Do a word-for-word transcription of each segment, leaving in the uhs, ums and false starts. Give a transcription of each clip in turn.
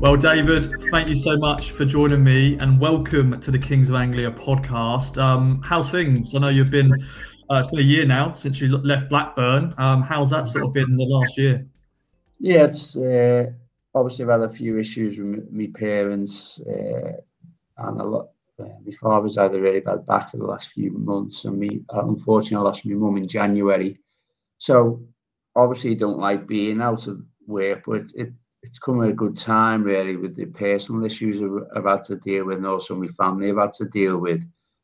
Well, David, thank you so much for joining me and welcome to the Kings of Anglia podcast. Um, how's things? I know you've been, uh, it's been a year now since you left Blackburn. Um, how's that sort of been the last year? Yeah, it's uh, obviously I've had a few issues with my parents uh, and a lot. Uh, my father's had a really bad back for the last few months, and me, uh, unfortunately, I lost my mum in January. So obviously, I don't like being out of work, but it, it it's come at a good time, really, with the personal issues I've, I've had to deal with, and also my family have had to deal with.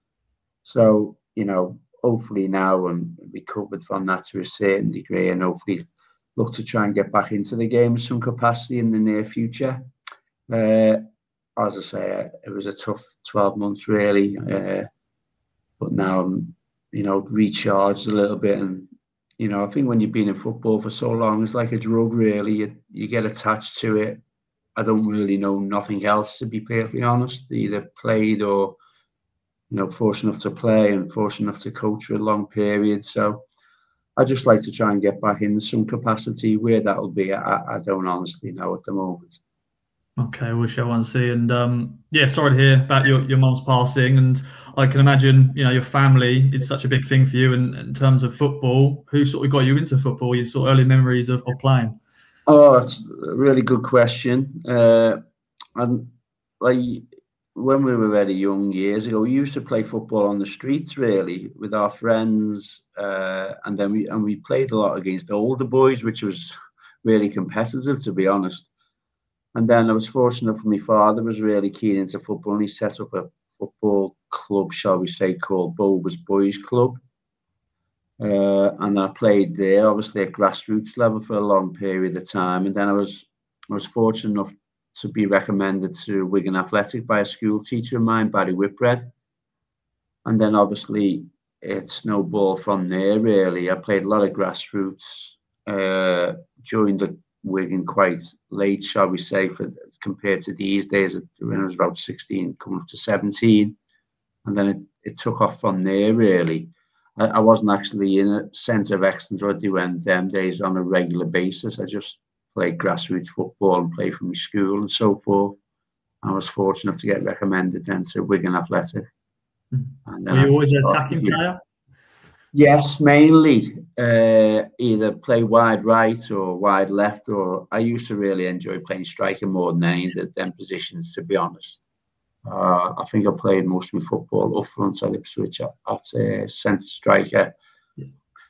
So, you know, hopefully now I'm recovered from that to a certain degree, and hopefully look to try and get back into the game in some capacity in the near future. Uh, as I say, it was a tough twelve months, really, uh, but now I'm, you know, recharged a little bit. And, you know, I think when you've been in football for so long, it's like a drug, really. You, you get attached to it. I don't really know nothing else, to be perfectly honest, either played or, you know, fortunate enough to play and fortunate enough to coach for a long period. So I just like to try and get back in some capacity. Where that'll be, I, I don't honestly know at the moment. Okay, we shall one see. And um, yeah, sorry to hear about your, your mum's passing. And I can imagine, you know, your family is such a big thing for you. And in terms of football, who sort of got you into football? Your sort of early memories of, of playing? Oh, it's a really good question. Uh, and like when we were very young years ago, we used to play football on the streets, really, with our friends, uh, and then we and we played a lot against older boys, which was really competitive, to be honest. And then I was fortunate for my father was really keen into football, and he set up a football club, shall we say, called Bulbous Boys Club. Uh, and I played there, obviously at grassroots level for a long period of time. And then I was I was fortunate enough to be recommended to Wigan Athletic by a school teacher of mine, Barry Whitbread. And then obviously it snowballed from there, really. I played a lot of grassroots, uh, joined the Wigan quite late, shall we say, for compared to these days when I was about sixteen, coming up to seventeen. And then it, it took off from there, really. I, I wasn't actually in a centre of excellence or do them days on a regular basis. I just played grassroots football and played for my school and so forth. I was fortunate to get recommended then to Wigan Athletic. And Were you always an attacking player? Yes, mainly uh, either play wide right or wide left, or I used to really enjoy playing striker more than any of them positions, to be honest. Uh, I think I played most of my football up front at Ipswich at, at uh, centre striker. Yeah.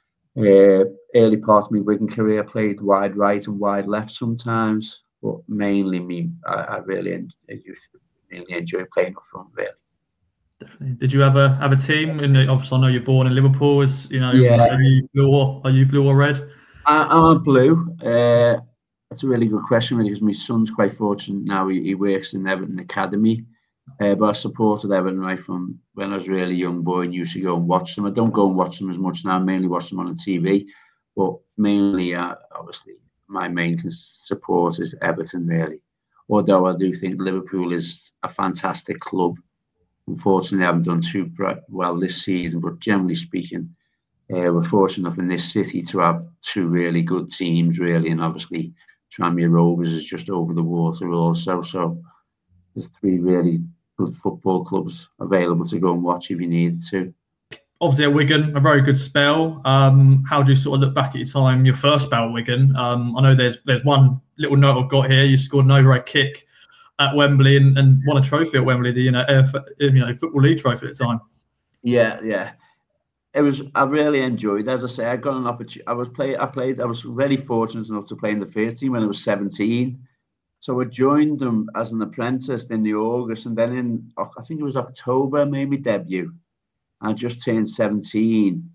Uh, early part of my Wigan career, played wide right and wide left sometimes, but mainly me, I, I really I used to really enjoy playing up front, really. Definitely. Did you ever have a team? And obviously, I know you're born in Liverpool. Is you know, yeah. are you blue or are you blue or red? I, I'm blue. Uh, that's a really good question, really, because my son's quite fortunate now. He, he works in Everton Academy. Uh, but I supported Everton right from when I was a really young boy and used to go and watch them. I don't go and watch them as much now. I mainly watch them on the T V, but mainly, uh, obviously, my main support is Everton, really. Although I do think Liverpool is a fantastic club. Unfortunately, I haven't done too well this season, but generally speaking, uh, we're fortunate enough in this city to have two really good teams, really, and obviously, Tranmere Rovers is just over the water also. So there's three really good football clubs available to go and watch if you needed to. Obviously, at Wigan, a very good spell. Um, how do you sort of look back at your time, your first spell at Wigan? Um, I know there's there's one little note I've got here. You scored an overhead kick at Wembley and, and won a trophy at Wembley, the you know, F, you know Football League trophy at the time. Yeah, yeah. It was. I really enjoyed. As I say, I got an opportunity. I was play. I played. I was very fortunate enough to play in the first team when I was seventeen. So I joined them as an apprentice in the August, and then in I think it was October, I made my debut. I just turned seventeen,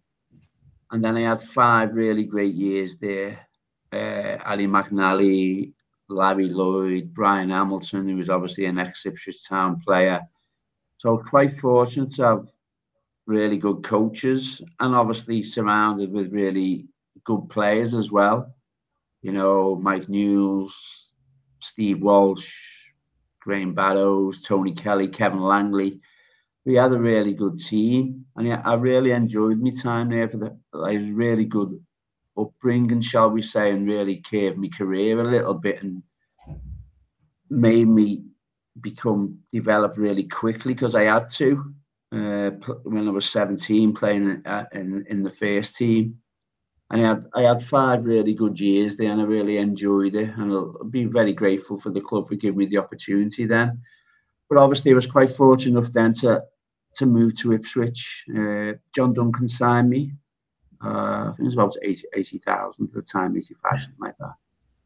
and then I had five really great years there. Uh, Ali McNally, Larry Lloyd, Brian Hamilton, who was obviously an ex-Ipswich Town player. So quite fortunate to have really good coaches and obviously surrounded with really good players as well. You know, Mike Newells, Steve Walsh, Graham Barrows, Tony Kelly, Kevin Langley. We had a really good team, and yeah, I really enjoyed my time there. For the, it was really good upbringing, shall we say, and really curved my career a little bit. And made me become develop really quickly because I had to uh, when I was seventeen playing in in the first team, and I had I had five really good years there, and I really enjoyed it, and I'll be very grateful for the club for giving me the opportunity then. But obviously, I was quite fortunate enough then to to move to Ipswich. Uh, John Duncan signed me. Uh, I think it was about eighty thousand at the time, eighty-five, something like that.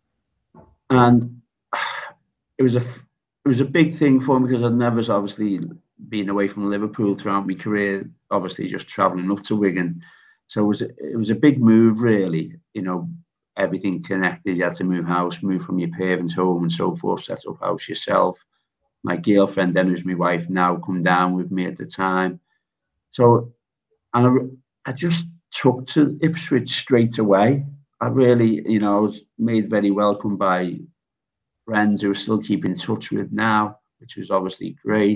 And it was a it was a big thing for me because I'd never obviously been away from Liverpool throughout my career. Obviously, just travelling up to Wigan, so it was a, it was a big move, really. You know, everything connected. You had to move house, move from your parents' home, and so forth. Set up house yourself. My girlfriend, then who's my wife now, come down with me at the time. So, and I, I just took to Ipswich straight away. I really, you know, I was made very welcome by friends who are still keep in touch with now, which was obviously great.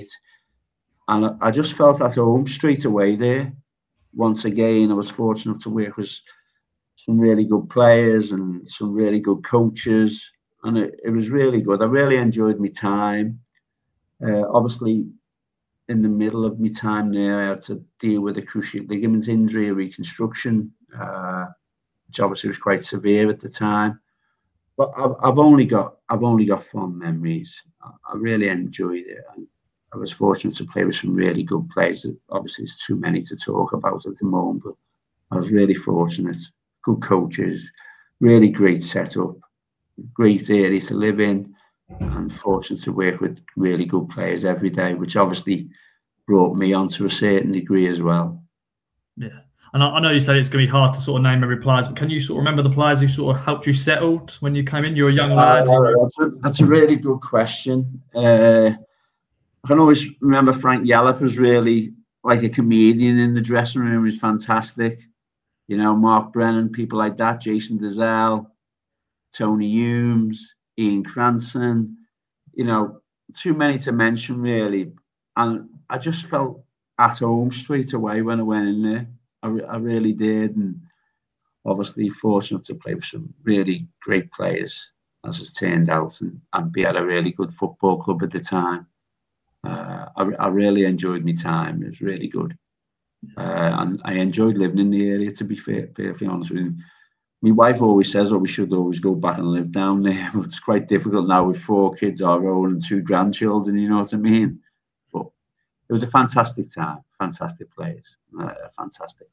And I just felt at home straight away there. Once again, I was fortunate to work with some really good players and some really good coaches. And it, it was really good. I really enjoyed my time. Uh, obviously, in the middle of my time there, I had to deal with a cruciate ligament injury, a reconstruction, uh, which obviously was quite severe at the time. But I've, I've only got I've only got fond memories. I, I really enjoyed it. And I was fortunate to play with some really good players. Obviously, it's too many to talk about at the moment, but I was really fortunate. Good coaches, really great setup, great area to live in, and fortunate to work with really good players every day, which obviously brought me on to a certain degree as well. Yeah. And I, I know you say it's going to be hard to sort of name every player, but can you sort of remember the players who sort of helped you settle when you came in? You were a young lad. Uh, that's, a, that's a really good question. Uh, I can always remember Frank Yallop was really like a comedian in the dressing room. He was fantastic. You know, Mark Brennan, people like that, Jason Dezelle, Tony Humes, Ian Cranston. You know, too many to mention really. And I just felt at home straight away when I went in there. I, I really did. And obviously fortunate to play with some really great players, as it's turned out, and, and be at a really good football club at the time. Uh, I, I really enjoyed my time. It was really good. Uh, and I enjoyed living in the area, to be fair, perfectly honest with you. My wife always says, oh, we should always go back and live down there. But it's quite difficult now with four kids our own and two grandchildren, you know what I mean? But it was a fantastic time, fantastic players, uh, fantastic.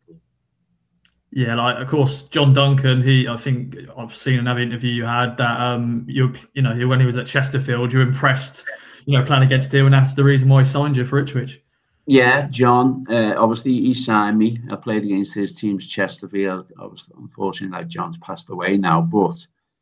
Yeah, like of course, John Duncan. He, I think I've seen another interview you had that um, you, you know, when he was at Chesterfield, you were impressed, you know, playing against him, and that's the reason why he signed you for Ipswich. Yeah, John. Uh, obviously, he signed me. I played against his team's Chesterfield. Obviously, unfortunately, like John's passed away now, but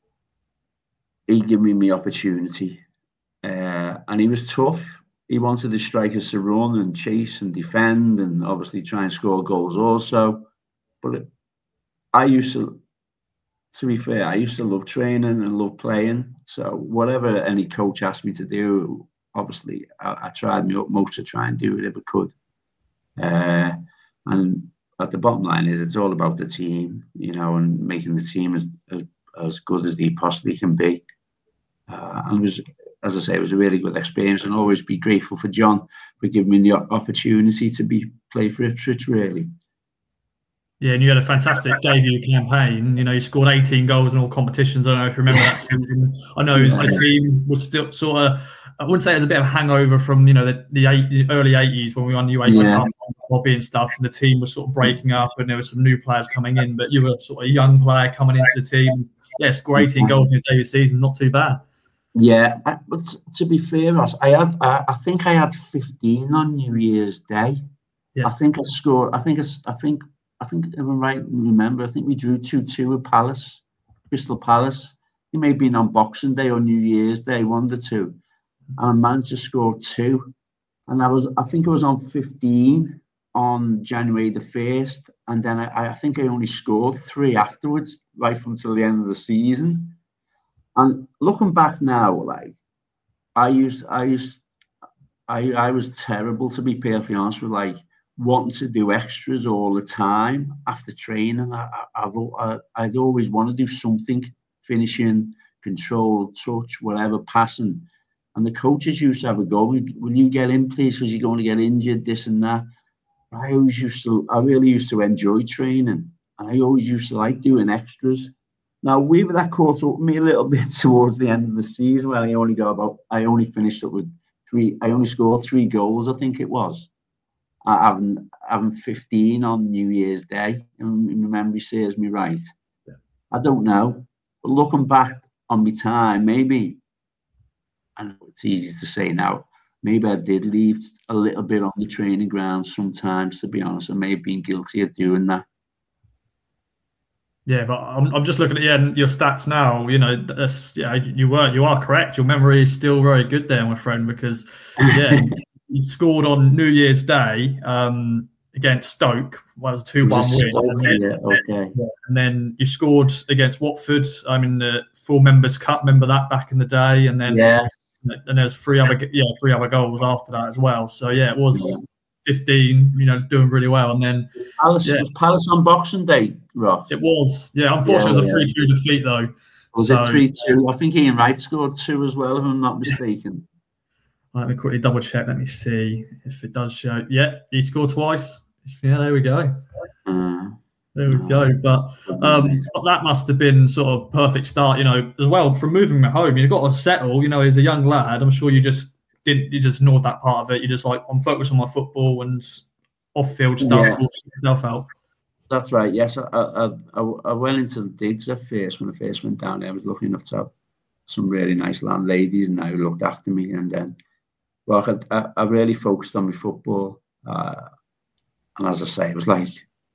he gave me my opportunity, uh, and he was tough. He wanted the strikers to run and chase and defend, and obviously try and score goals also. But it, I used to, to be fair, I used to love training and love playing. So whatever any coach asked me to do, obviously, I, I tried my utmost to try and do it if I could. Uh, and at the bottom line is, it's all about the team, you know, and making the team as as, as good as they possibly can be. Uh, and it was, as I say, it was a really good experience, and always be grateful for John for giving me the opportunity to be play for Ipswich, really. Yeah, and you had a fantastic debut campaign. You know, you scored eighteen goals in all competitions. I don't know if you remember that season. I know yeah. the team was still sort of, I wouldn't say it was a bit of a hangover from, you know, the, the, eight, the early eighties when we won the UEFA yeah. Cup lobby and stuff, and the team was sort of breaking up and there were some new players coming in, but you were sort of a young player coming into the team. Yeah, scored eighteen goals in your debut season, not too bad. Yeah, but to be fair, Ross, I had, I, I think I had fifteen on New Year's Day. Yeah. I think I scored, I think, I, I think, I think if I'm right, remember, I think we drew two two with Palace, Crystal Palace. It may have been on Boxing Day or New Year's Day, one of the two. And I managed to score two. And I was, I think I was on fifteen on January the first. And then I, I think I only scored three afterwards, right from till the end of the season. And looking back now, like, I used, I used, I, I was terrible, to be perfectly honest with, like, wanting to do extras all the time after training. I, I've, I, I'd always want to do something, finishing, control, touch, whatever, passing. And the coaches used to have a go. Will you get in, please? Because you're going to get injured, this and that. I always used to, I really used to enjoy training. And I always used to like doing extras. Now, we were that caught up with me a little bit towards the end of the season when I only got about, I only finished up with three, I only scored three goals, I think it was. I having, having fifteen on New Year's Day, and my memory serves me right. Yeah. I don't know. But looking back on my time, maybe, I know it's easy to say now, maybe I did leave a little bit on the training ground sometimes, to be honest. I may have been guilty of doing that. Yeah, but I'm, I'm just looking at yeah, your stats now. You know, that's, yeah, you were you are correct. Your memory is still very good there, my friend, because yeah, you scored on New Year's Day um, against Stoke. Well, it was a two one win. Stoke, and, then, yeah, okay. yeah, and then you scored against Watford. I mean, the Full Members Cup. Remember that back in the day? And then yeah, and there's three other yeah three other goals after that as well. So yeah, it was. Yeah. fifteen, you know, doing really well, and then Palace yeah. was Palace on Boxing Day, Ross. It was, yeah. Unfortunately, yeah, it was a three two yeah. defeat though. Was so, it three two? I think Ian Wright scored two as well, if I'm not mistaken. Let me quickly double check. Let me see if it does show. Yeah, he scored twice. Yeah, there we go. Uh, there we uh, go. But um, that must have been sort of perfect start, you know, as well from moving home. You've got to settle, you know, as a young lad. I'm sure you just. Didn't you just ignored that part of it? You just like I'm focused on my football and off-field stuff. Yeah. Yourself out. That's right. Yes, I, I I I went into the digs at first when I first went down there. I was lucky enough to have some really nice landladies and who looked after me. And then, well, I, I really focused on my football. Uh, and as I say, it was like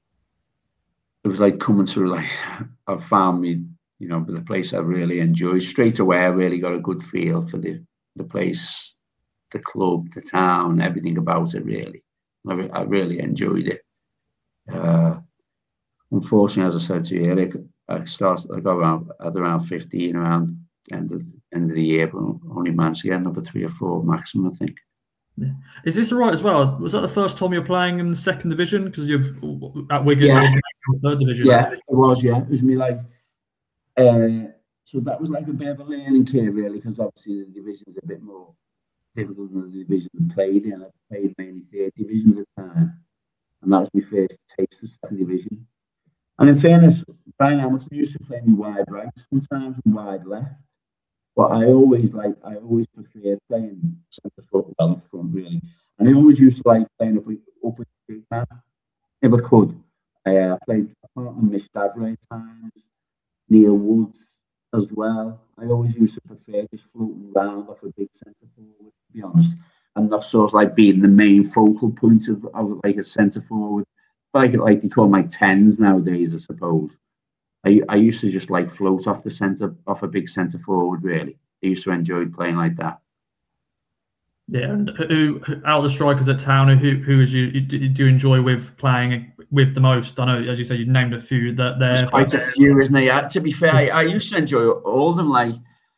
it was like coming through. Like I found me, you know, the place I really enjoyed straight away. I really got a good feel for the the place. The club, the town, everything about it, really. I, re- I really enjoyed it. Uh, unfortunately, as I said to you earlier, I started, I got around, at around fifteen, around the end of, end of the year, but only managed to get another three or four maximum, I think. Yeah. Is this right as well? Was that the first time you're playing in the second division? Because you're at Wigan, yeah. in the third division. Yeah, it was, yeah. It was me like, uh, so that was like a bit of a learning curve, really, because obviously the division's a bit more difficult than the division I played in. I played mainly third divisions at the time, and that was my first taste of second division. And in fairness, Brian Hamilton used to play me wide right sometimes and wide left, but I always like I always preferred playing centre foot, well up front really, and I always used to like playing up up with the big man if I could. Uh, I played apart from Miss Davray at times, Neil Woods as well. I always used to prefer just floating around off a big centre forward, to be honest, and not sort of like being the main focal point of, of like a centre forward. Like like they call my tens nowadays, I suppose. I I used to just like float off the centre, off a big centre forward. Really, I used to enjoy playing like that. Yeah, and who out of the strikers at Town, who who is you do you enjoy with playing with the most? I know, as you say, you named a few that there. There's quite a few, isn't there? Yeah, to be fair, I, I used to enjoy all of them, like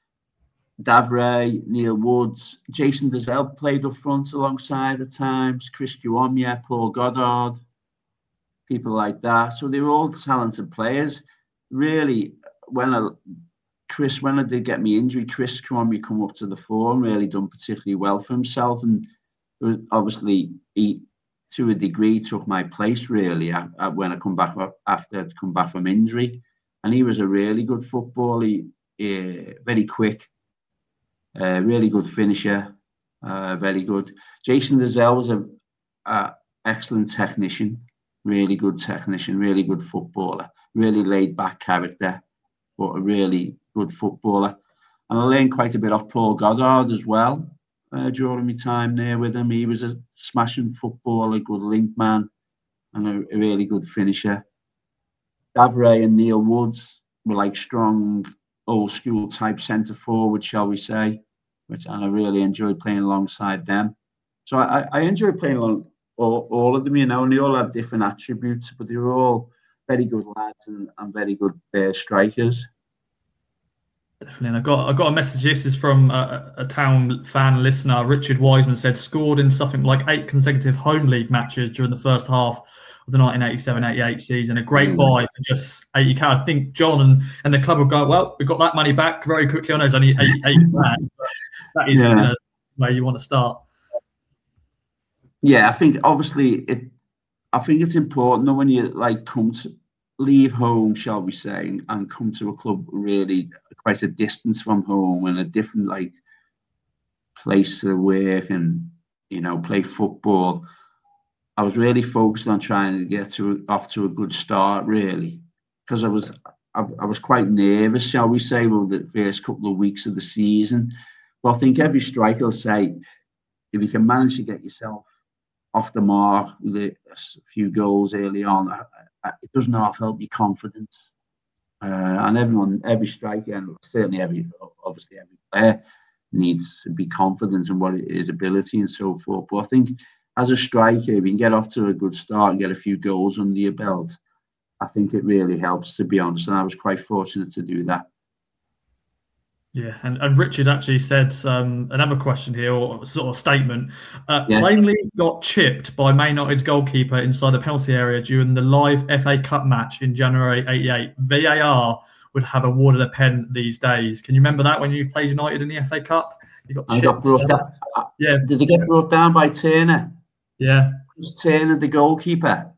Davray, Neil Woods, Jason Dezelle played up front alongside at times, Chris Kiwomya, Paul Goddard, people like that. So they were all talented players. Really, when I, Chris, when I did get me injury, Chris Kiwomya come up to the fore and really done particularly well for himself. And it was obviously he, to a degree, took my place really at, at when I come back after I'd come back from injury. And he was a really good footballer, he, uh, very quick, uh, really good finisher, uh, very good. Jason Dezelle was a, a excellent technician, really good technician, really good footballer, really laid back character, but a really good footballer. And I learned quite a bit off Paul Goddard as well. Uh, during my time there with him, he was a smashing footballer, good link man, and a, a really good finisher. Davray and Neil Woods were like strong, old school type centre forward, shall we say, which and I really enjoyed playing alongside them. So I, I enjoyed playing along all, all of them, you know, and they all have different attributes, but they were all very good lads and, and very good uh, strikers. Definitely. And I got I got a message. This is from a, a Town fan listener. Richard Wiseman said scored in something like eight consecutive home league matches during the first half of the nineteen eighty-seven eighty-eight season. A great mm. buy for just eighty k. I think John and, and the club will go, well, we got that money back very quickly. I know it's only eight, eight grand. that is yeah. you know, where you want to start. Yeah, I think obviously it. I think it's important that when you like come to leave home, shall we say, and come to a club really quite a distance from home and a different like place to work and you know play football. I was really focused on trying to get to off to a good start, really, because I was I, I was quite nervous, shall we say, with the first couple of weeks of the season. But I think every striker will say, if you can manage to get yourself off the mark with a, a few goals early on, I, I, it does not help your confidence. Uh, and everyone, every striker, and certainly every, obviously every player, needs to be confident in what his ability and so forth. But I think as a striker, if you can get off to a good start and get a few goals under your belt, I think it really helps, to be honest. And I was quite fortunate to do that. Yeah, and, and Richard actually said um, another question here, or sort of statement. Uh, Yeah. Plainly got chipped by Man United's goalkeeper inside the penalty area during the live F A Cup match in January eighty-eight. V A R would have awarded a pen these days. Can you remember that when you played United in the F A Cup? You got chipped. I got brought down. Yeah. Did they get brought down by Turner? Yeah. Was Turner the goalkeeper?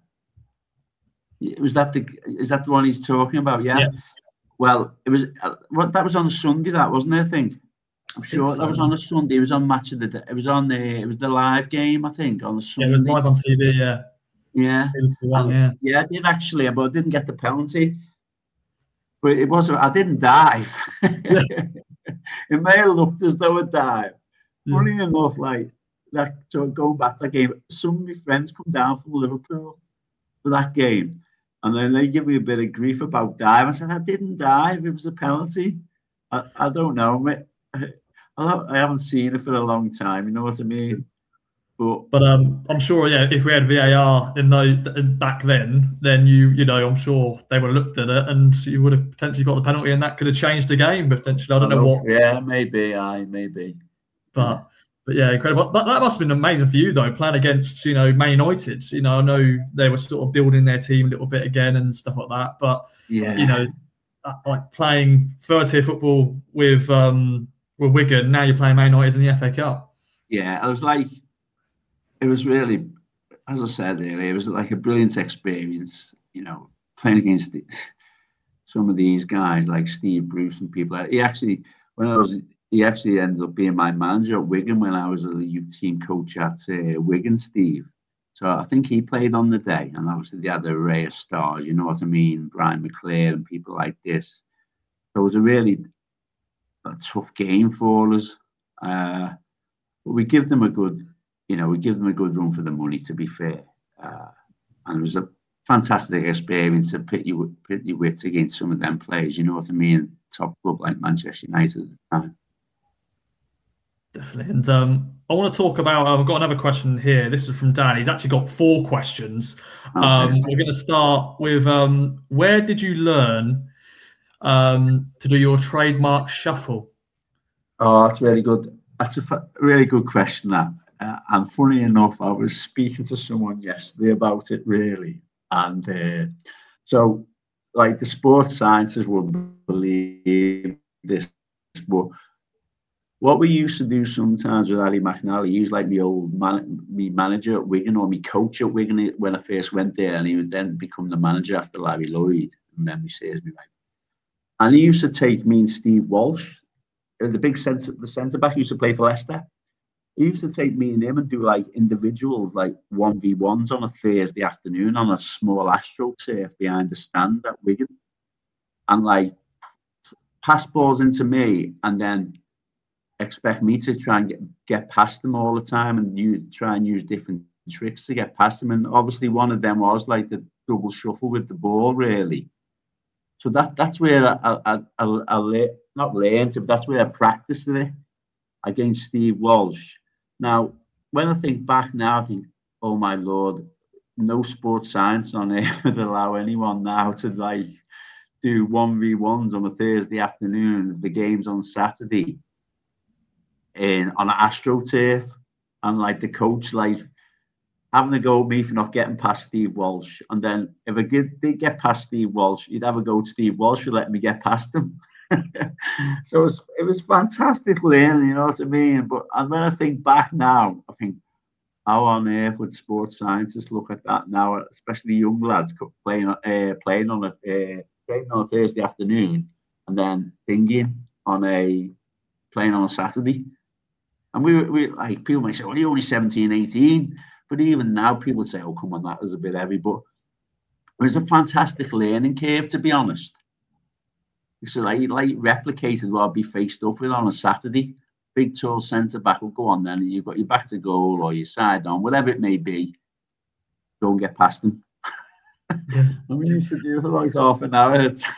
Was that the? Is that the one he's talking about? Yeah. Yeah. Well, it was. Uh, what that was on Sunday, that wasn't it? I think. I'm sure so. that was on a Sunday. It was on Match of the Day. It was on the. It was the live game, I think, on the Sunday. Yeah, it was live on T V. Yeah. Yeah. It was the one. Yeah. Yeah, I did actually, but I didn't get the penalty. But it wasn't. I didn't dive. Yeah. It may have looked as though I dived. Yeah. Funny enough, like that. So going back to that game, some of my friends come down from Liverpool for that game. And then they give me a bit of grief about dive. I said, I didn't dive. It was a penalty. I, I don't know. I, I haven't seen it for a long time. You know what I mean? But but um, I'm sure, yeah, if we had V A R in those back then, then you, you know, I'm sure they would have looked at it and you would have potentially got the penalty, and that could have changed the game potentially. I don't I know, know what. Yeah, maybe. I maybe. But. Yeah. But yeah, incredible. But that must have been amazing for you, though, playing against, you know, Man United. You know, I know they were sort of building their team a little bit again and stuff like that. But, yeah, you know, like playing third-tier football with um, with Wigan, now you're playing Man United in the F A Cup. Yeah, I was like, it was really, as I said earlier, it was like a brilliant experience, you know, playing against the, some of these guys like Steve Bruce and people. He actually, when I was... He actually ended up being my manager at Wigan when I was a youth team coach at uh, Wigan, Steve. So I think he played on the day, and obviously they had an array of stars, you know what I mean? Brian McClair and people like this. So it was a really a tough game for us. Uh, but we give them a good, you know, we give them a good run for the money, to be fair. Uh, and it was a fantastic experience to pit your, pit your wits against some of them players, you know what I mean? Top club like Manchester United at the time. Definitely. And um, I want to talk about, uh, I've got another question here. This is from Dan. He's actually got four questions. Okay. Um, we're going to start with, um, where did you learn um, to do your trademark shuffle? Oh, that's really good. That's a really good question, that. Uh, and funny enough, I was speaking to someone yesterday about it, really. And uh, so, like, the sports sciences will believe this, but what we used to do sometimes with Ali McNally, he was like my old man, me manager at Wigan, or me coach at Wigan when I first went there, and he would then become the manager after Larry Lloyd, if memory serves me right. And he used to take me and Steve Walsh, the big centre, the centre back, used to play for Leicester. He used to take me and him and do like individuals, like one v ones on a Thursday afternoon on a small AstroTurf behind the stand at Wigan, and like pass balls into me, and then expect me to try and get, get past them all the time and use, try and use different tricks to get past them. And obviously one of them was like the double shuffle with the ball, really. So that that's where I, I, I, I, I not learned it, but that's where I practiced it against Steve Walsh. Now, when I think back now, I think, oh my Lord, no sports science on earth would allow anyone now to like do one v ones on a Thursday afternoon if the game's on Saturday. In on an AstroTurf, and like the coach like having a go at me for not getting past Steve Walsh, and then if I did, did get past Steve Walsh, he'd have a go at Steve Walsh for letting me get past him. So it was, it was fantastic learning, you know what I mean? But and when I think back now, I think, how on earth would sports scientists look at that now, especially young lads playing uh, playing on a uh, playing on a Thursday afternoon and then thinking on a playing on a Saturday? And we were we, like, people might say, well, you're only seventeen, eighteen. But even now, people say, oh, come on, that was a bit heavy. But it was a fantastic learning curve, to be honest. It's like, like replicated what I'd be faced up with on a Saturday. Big, tall centre back will go on then, and you've got your back to goal or your side on, whatever it may be. Go and get past them. Yeah. And we used to do it for like half an hour at a time.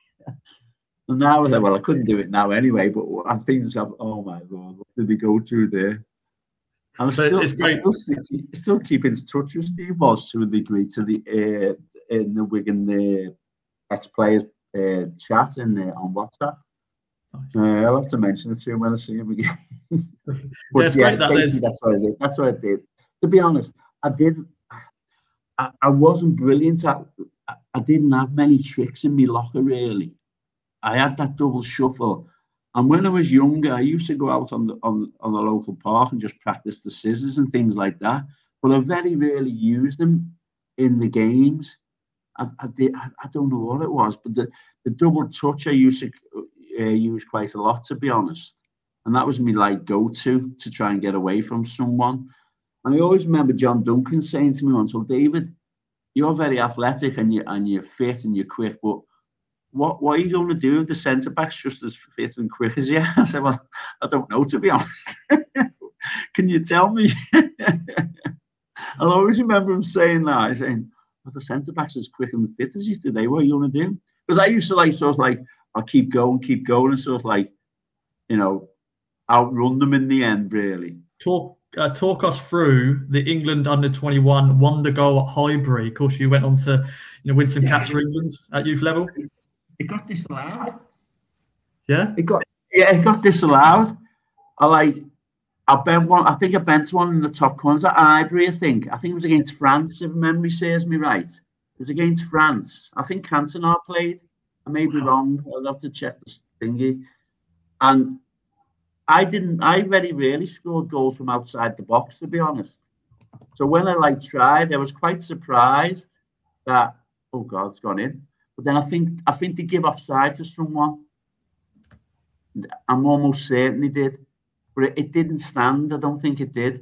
And now, well, I couldn't do it now anyway, but I'm thinking to myself, oh my God, what did we go through there? I'm still, it's great. still, still keeping in touch with Steve Walsh to a degree, to the uh, in the Wigan uh, ex-players uh, chat in uh, on WhatsApp. Nice. Uh, I'll have to mention it to him when I see him again. But yeah, it's yeah, great that there's... that's what I did. That's what I did. To be honest, I didn't. I, I wasn't brilliant at. I didn't have many tricks in my locker really. I had that double shuffle. And when I was younger, I used to go out on the on, on the local park and just practice the scissors and things like that. But I very rarely used them in the games. I, I did. I, I don't know what it was, but the, the double touch I used to uh, use quite a lot, to be honest. And that was me like go-to to try and get away from someone. And I always remember John Duncan saying to me once, "Well, David, you're very athletic and you and you're fit and you're quick, but What what are you going to do if the centre back's just as fit and quick as you?" I said, "Well, I don't know, to be honest. Can you tell me?" I'll always remember him saying that. He's saying, "Well, the centre back's as quick and fit as you today. What are you going to do?" Because I used to like sort of like, I'll keep going, keep going, and sort of like, you know, outrun them in the end, really. Talk uh, talk us through the England under twenty-one wonder goal at Highbury. Of course, you went on to, you know, win some caps for England at youth level. It got disallowed. Yeah? It got yeah, it got disallowed. I like I bent one, I think I bent one in the top corners at Highbury, I think. I think it was against France, if memory serves me right. It was against France. I think Cantona played. I may be wrong. I'll have to check this thingy. And I didn't I very rarely scored goals from outside the box, to be honest. So when I like tried, I was quite surprised that, oh God, it's gone in. But then I think I think they give offside to someone. I'm almost certain they did. But it, it didn't stand. I don't think it did.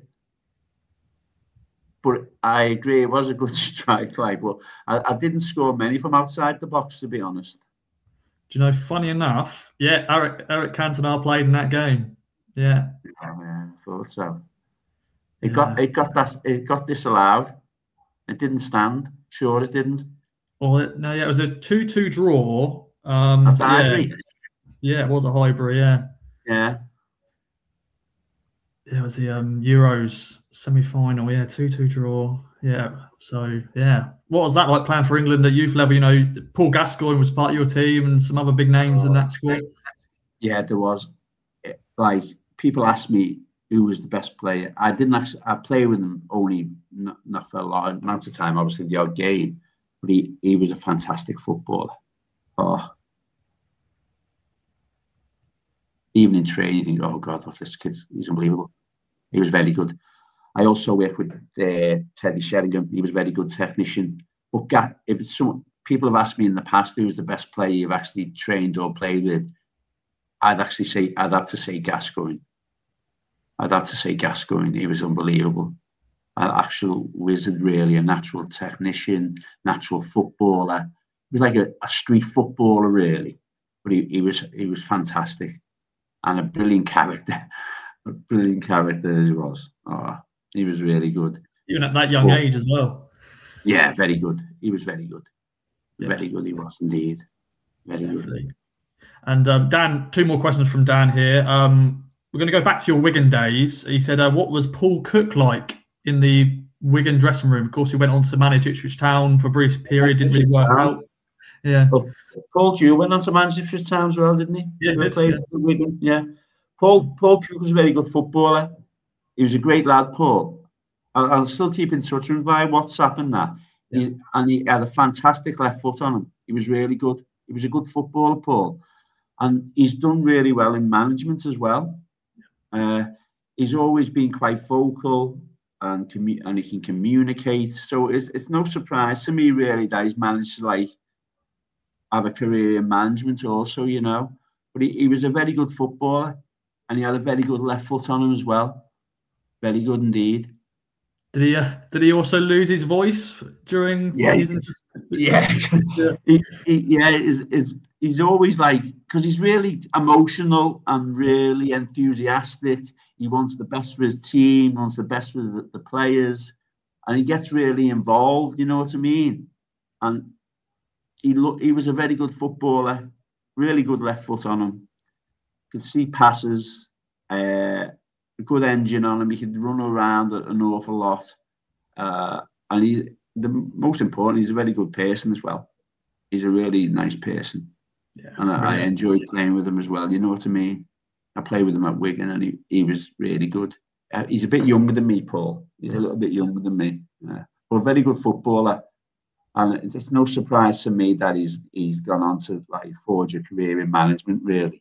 But I agree, it was a good strike. Like, but I, I didn't score many from outside the box, to be honest. Do you know, funny enough, yeah, Eric Eric Cantona played in that game. Yeah. Oh, yeah, I thought so. It yeah. got it got that it got disallowed. It didn't stand. Sure, it didn't. Well, no, yeah, it was a two-two draw. Um, That's yeah. Highbury. Yeah, it was a Highbury, yeah. Yeah. Yeah, it was the um, Euros semi-final, yeah, two-two draw. Yeah, so, yeah. What was that like playing for England at youth level? You know, Paul Gascoigne was part of your team and some other big names oh, in that squad. Yeah, there was. Like, people ask me who was the best player. I didn't actually, I played with him only not, not for a long amount of time, obviously the odd game. But he, he was a fantastic footballer. Oh. Even in training, you think, oh God, what this kid's, he's unbelievable. He was very good. I also worked with uh, Teddy Sheringham. He was a very good technician. But Ga- if it's some, people have asked me in the past who was the best player you've actually trained or played with, I'd actually say, I'd have to say Gascoigne. I'd have to say Gascoigne. He was unbelievable. An actual wizard, really, a natural technician, natural footballer. He was like a, a street footballer, really. But he, he was he was fantastic. And a brilliant character. A brilliant character as he was. Oh, he was really good. Even at that young but, age as well. Yeah, very good. He was very good. Yeah. Very good he was indeed. Very Definitely. good. And um, Dan, two more questions from Dan here. Um, we're going to go back to your Wigan days. He said, uh, what was Paul Cook like in the Wigan dressing room? Of course, he went on to manage Ipswich Town for a brief period, didn't really work out. Yeah. Well, Paul Dew went on to manage Ipswich Town as well, didn't he? Yeah, he did, played yeah. for Wigan. Yeah. Paul Paul Cook was a very good footballer. He was a great lad, Paul. I'll, I'll still keep in touch with him via WhatsApp and that. Yeah. He's, and he had a fantastic left foot on him. He was really good. He was a good footballer, Paul. And he's done really well in management as well. Uh, he's always been quite vocal and commu- and he can communicate. So it's it's no surprise to me really that he's managed to like have a career in management also, you know. But he, he was a very good footballer and he had a very good left foot on him as well. Very good indeed. Did he? Uh, did he also lose his voice during? Yeah, he, yeah, yeah. he, he, yeah. Is is he's always like because he's really emotional and really enthusiastic. He wants the best for his team, wants the best for the, the players, and he gets really involved. You know what I mean? And he look he was a very good footballer, really good left foot on him. Could see passes. Uh, A good engine on him. He could run around an awful lot, uh, and he. The most important, he's a very good person as well. He's a really nice person, yeah, and I, I enjoyed playing with him as well. You know what I mean? I played with him at Wigan, and he, he was really good. Uh, he's a bit younger than me, Paul. He's a little bit younger than me, uh, but a very good footballer. And it's no surprise to me that he's he's gone on to like forge a career in management, really.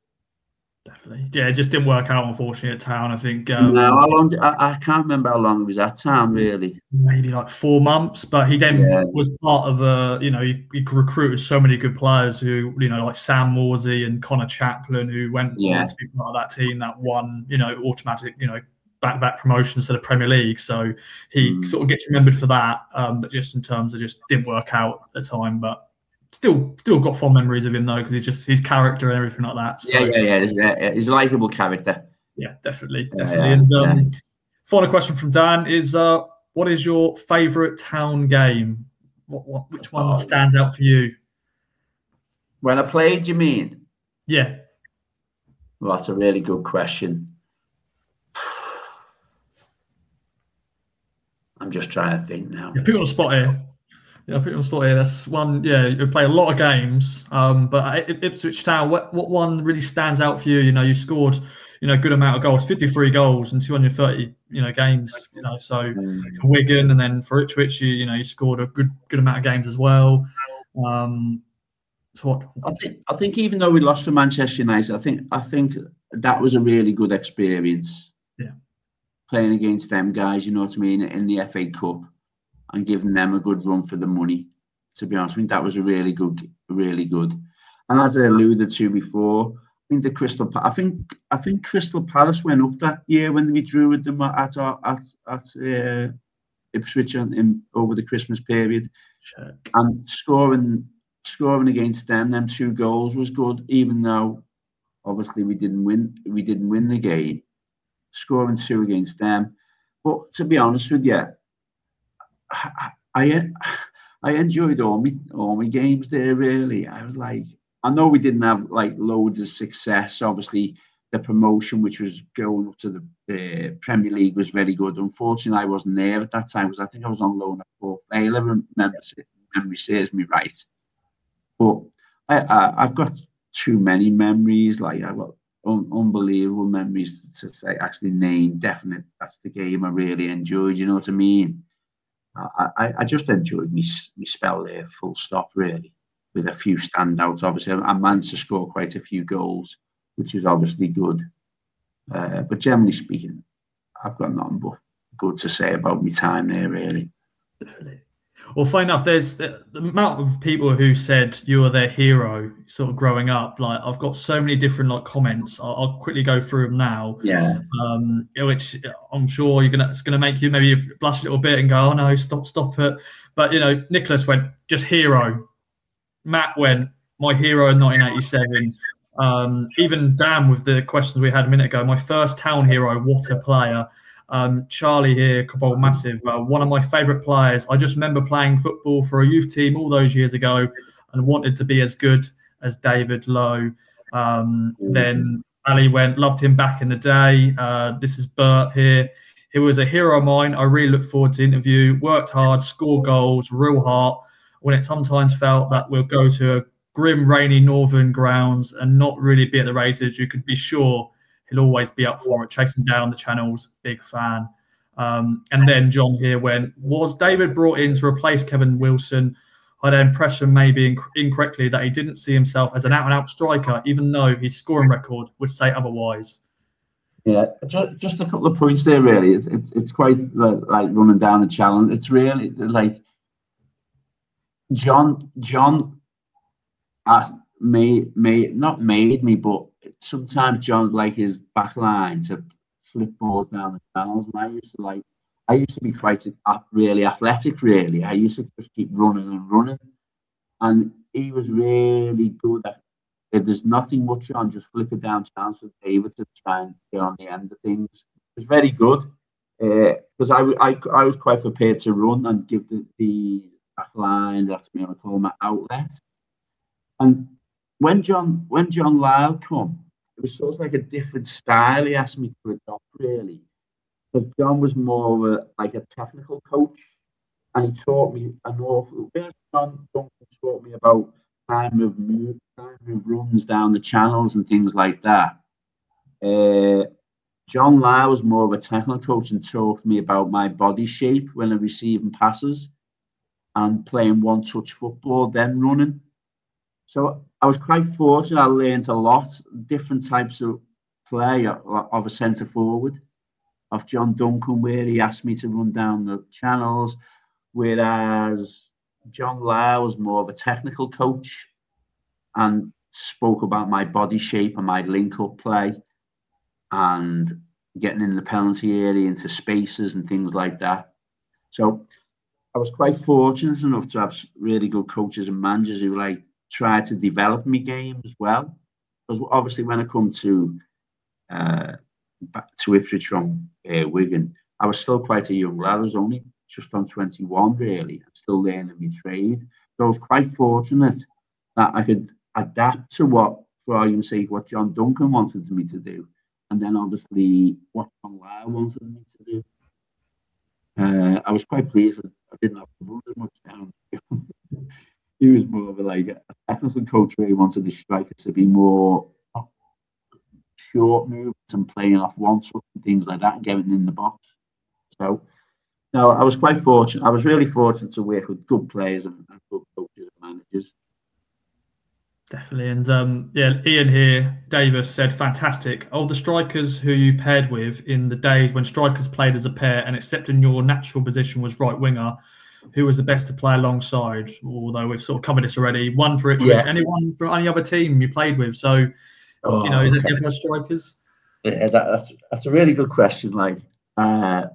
Definitely. Yeah, it just didn't work out, unfortunately, at Town. I think. Um, no, how long? Did, I, I can't remember how long he was at Town, really. Maybe like four months, but he then yeah. was part of a, you know, he, he recruited so many good players who, you know, like Sam Morsey and Connor Chaplin, who went yeah. on to be part of that team that won, you know, automatic, you know, back-to-back promotions to the Premier League. So he mm. sort of gets remembered for that, um, but just in terms of just didn't work out at the time, but. Still, still got fond memories of him though, because he's just his character and everything like that. So, yeah, yeah, yeah. He's, uh, he's a likable character. Yeah, definitely, definitely. Yeah, and um, yeah. final question from Dan is: uh, what is your favourite Town game? What, what, which one oh, stands out for you? When I played, you mean? Yeah. Well, that's a really good question. I'm just trying to think now. Yeah, put you on the spot here. Yeah, I put you on the spot here. That's one. Yeah, you play a lot of games, um, but at Ipswich Town, what what one really stands out for you? You know, you scored, you know, a good amount of goals, fifty-three goals in two hundred thirty, you know, games. You know, so mm. for Wigan and then for Ipswich, you you know, you scored a good good amount of games as well. Um, so what? I think I think even though we lost to Manchester United, I think I think that was a really good experience. Yeah, playing against them guys, you know what I mean, in the F A Cup. And giving them a good run for the money. To be honest, I think that was a really good, really good. And as I alluded to before, I think the Crystal, I think, I think Crystal Palace went up that year when we drew with them at our, at at uh, Ipswich in, in over the Christmas period. Check. And scoring, scoring against them, them two goals was good, even though obviously we didn't win, we didn't win the game. Scoring two against them, but to be honest with you. I I enjoyed all my all my games there. Really, I was like, I know we didn't have like loads of success. Obviously, the promotion, which was going up to the uh, Premier League, was very good. Unfortunately, I wasn't there at that time because I think I was on loan at Port Vale. Remember, memory serves me right. But I, I I've got too many memories. Like I've got un, unbelievable memories to say. Actually, name definite. That's the game I really enjoyed. You know what I mean? I, I just enjoyed me, me spell there, full stop, really, with a few standouts. Obviously, I managed to score quite a few goals, which is obviously good. Uh, but generally speaking, I've got nothing but good to say about my time there, really. Definitely. Well, funny enough, there's the, the amount of people who said you were their hero sort of growing up. Like, I've got so many different like comments. I'll, I'll quickly go through them now. Yeah. Um, which I'm sure you're gonna it's gonna make you maybe blush a little bit and go, oh no, stop, stop it. But you know, Nicholas went just hero. Matt went my hero in nineteen eighty-seven. Um, even Dan with the questions we had a minute ago, my first Town hero. What a player. Um, Charlie here, Cobalt Massive, uh, one of my favourite players. I just remember playing football for a youth team all those years ago and wanted to be as good as David Lowe. Um, then Ali went, loved him back in the day. Uh, this is Bert here. He was a hero of mine. I really look forward to interview. Worked hard, scored goals, real heart. When it sometimes felt that we'll go to a grim, rainy northern grounds and not really be at the races, you could be sure he'll always be up for it, chasing down the channels. Big fan. Um, and then John here went, was David brought in to replace Kevin Wilson? I had an impression, maybe inc- incorrectly, that he didn't see himself as an out-and-out striker, even though his scoring record would say otherwise. Yeah, just, just a couple of points there. Really, it's it's it's quite like running down the challenge. It's really like John John asked me, made not made me, but sometimes John like his back line to flip balls down the channels, and I used to like I used to be quite really athletic. Really, I used to just keep running and running, and he was really good at. If there's nothing much on, just flip it down chance with David to try and get on the end of things. It was very good because uh, I, I I was quite prepared to run and give the, the back line, that's me on call my outlet. And when John when John Lyle come, it was sort of like a different style he asked me to adopt, really. Because John was more of a, like a technical coach, and he taught me an awful. John Duncan taught me about time of move, time of runs down the channels and things like that. Uh, John Lyle was more of a technical coach and taught me about my body shape when I'm receiving passes and playing one-touch football, then running. So I was quite fortunate. I learned a lot, different types of play of a centre forward, of John Duncan, where he asked me to run down the channels, whereas John Lyle was more of a technical coach and spoke about my body shape and my link-up play and getting in the penalty area into spaces and things like that. So I was quite fortunate enough to have really good coaches and managers who like tried to develop me game as well. Because obviously when I come to uh, back to Ipswich from uh, Wigan, I was still quite a young lad. I was only just on twenty-one, really, and still learning my trade. So I was quite fortunate that I could adapt to what, for argument's sake, what John Duncan wanted me to do, and then obviously what John Lyle wanted me to do. Uh, I was quite pleased that I didn't have to run as much down. He was more of a, like a technical coach where he wanted the strikers to be more short movements and playing off one touch and things like that and getting in the box. So no, I was quite fortunate. I was really fortunate to work with good players and, and good coaches and managers. Definitely. And um, yeah, Ian here, Davis said, fantastic. Of the strikers who you paired with in the days when strikers played as a pair and except in your natural position was right winger, who was the best to play alongside? Although we've sort of covered this already. One for Ipswich, yeah. Anyone from any other team you played with? So, oh, you know, is okay. It different strikers? Yeah, that, that's that's a really good question. Like, uh,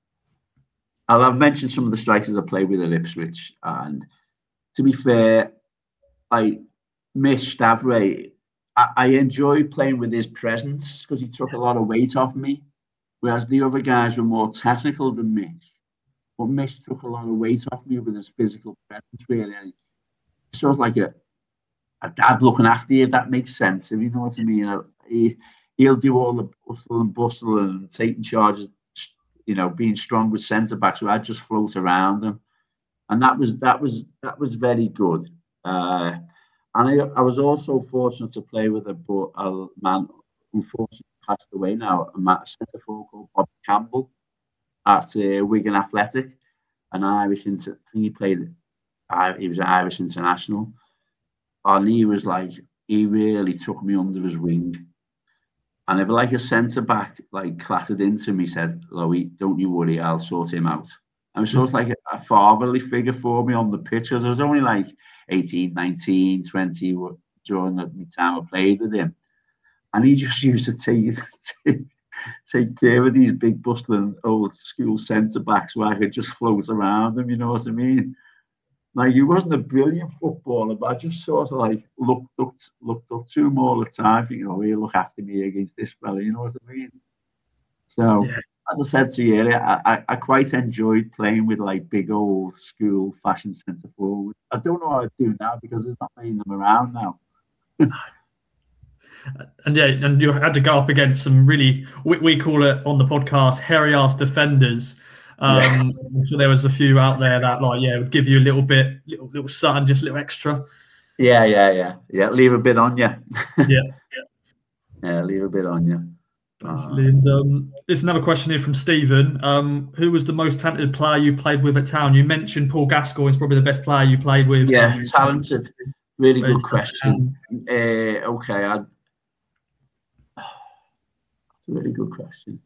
I've mentioned some of the strikers I played with at Ipswich, and to be fair, I Mish Stavray, I, I enjoyed playing with his presence because he took a lot of weight off me, whereas the other guys were more technical than Mish. But Mish took a lot of weight off me with his physical presence, really. Sort of like a, a dad looking after you, if that makes sense, if you know what I mean. You know, he, he'll do all the bustle and bustle and taking charges, you know, being strong with centre backs, so I'd just float around them. And that was that was that was very good. Uh, and I, I was also fortunate to play with a, a man who unfortunately passed away now, a centre forward called Bob Campbell at uh, Wigan Athletic, an Irish. Inter- I think he played. Uh, he was an Irish international, and he was like he really took me under his wing. And if like a centre back like clattered into me, said, "Louis, don't you worry, I'll sort him out." I was sort of like a, a fatherly figure for me on the pitch. I was only like eighteen, nineteen, twenty during the time I played with him. And he just used to take, take, take care of these big bustling old school centre-backs where I could just float around them, you know what I mean? Like, he wasn't a brilliant footballer, but I just sort of like looked, looked, looked up to him all the time, thinking, oh, he'll look after me against this fella, you know what I mean? So... Yeah. As I said to you earlier, I, I, I quite enjoyed playing with like big old school fashion centre forward. I don't know how I do now because there's not many of them around now. And yeah, and you had to go up against some really, we, we call it on the podcast, hairy ass defenders. Um, yeah. So there was a few out there that like, yeah, would give you a little bit, little, little something, just a little extra. Yeah, yeah, yeah. Yeah, leave a bit on you. Yeah. Yeah, leave a bit on you. Basically, and um, there's another question here from Stephen. Um, who was the most talented player you played with at Town? You mentioned Paul Gascoigne is probably the best player you played with. Yeah, um, talented. Really good question. Um, uh, okay, I'd, that's a really good question.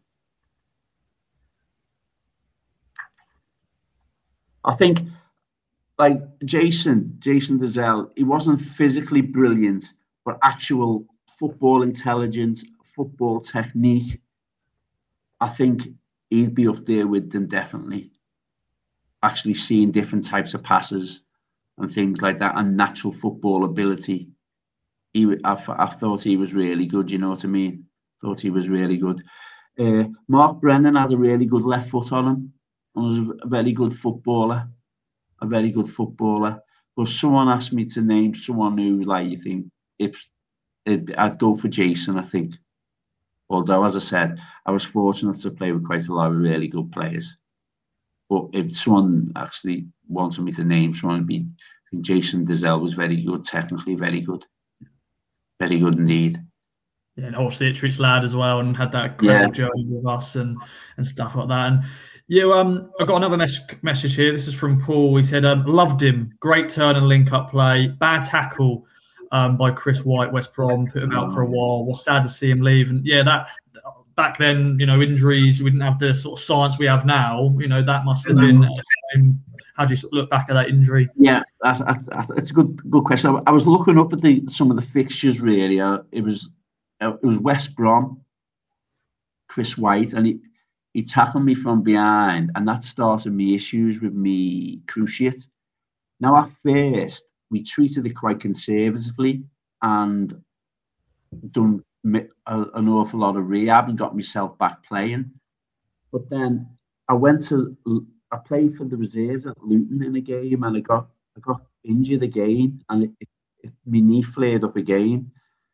I think, like Jason, Jason Dezelle, he wasn't physically brilliant, but actual football intelligence, football technique, I think he'd be up there with them, definitely. Actually seeing different types of passes and things like that, and natural football ability. He, I, I thought he was really good, you know what I mean? Thought he was really good. Uh, Mark Brennan had a really good left foot on him, and was a very good footballer. A very good footballer. But someone asked me to name someone who, like, you think, if I'd go for Jason, I think. Although, as I said, I was fortunate to play with quite a lot of really good players. But if someone actually wanted me to name someone, it'd be, I think Jason Dezelle was very good, technically very good. Very good indeed. Yeah, and obviously Ipswich lad as well, and had that incredible yeah. journey with us and and stuff like that. And yeah, um, I've got another mes message here. This is from Paul. He said, um, loved him. Great turn and link-up play. Bad tackle um, by Chris White, West Brom. Put him out for a while. Was sad to see him leave. And yeah, that back then, you know, injuries, we didn't have the sort of science we have now. You know, that must have been. Um, how do you sort of look back at that injury? Yeah, that's, that's, that's a good good question. I, I was looking up at the some of the fixtures. Really, uh, it was uh, it was West Brom. Chris White, and he he tackled me from behind, and that started me issues with me cruciate. Now, at first, we treated it quite conservatively and done a, an awful lot of rehab and got myself back playing. But then I went to, I played for the reserves at Luton in a game, and I got I got injured again, and it, it, it, my knee flared up again.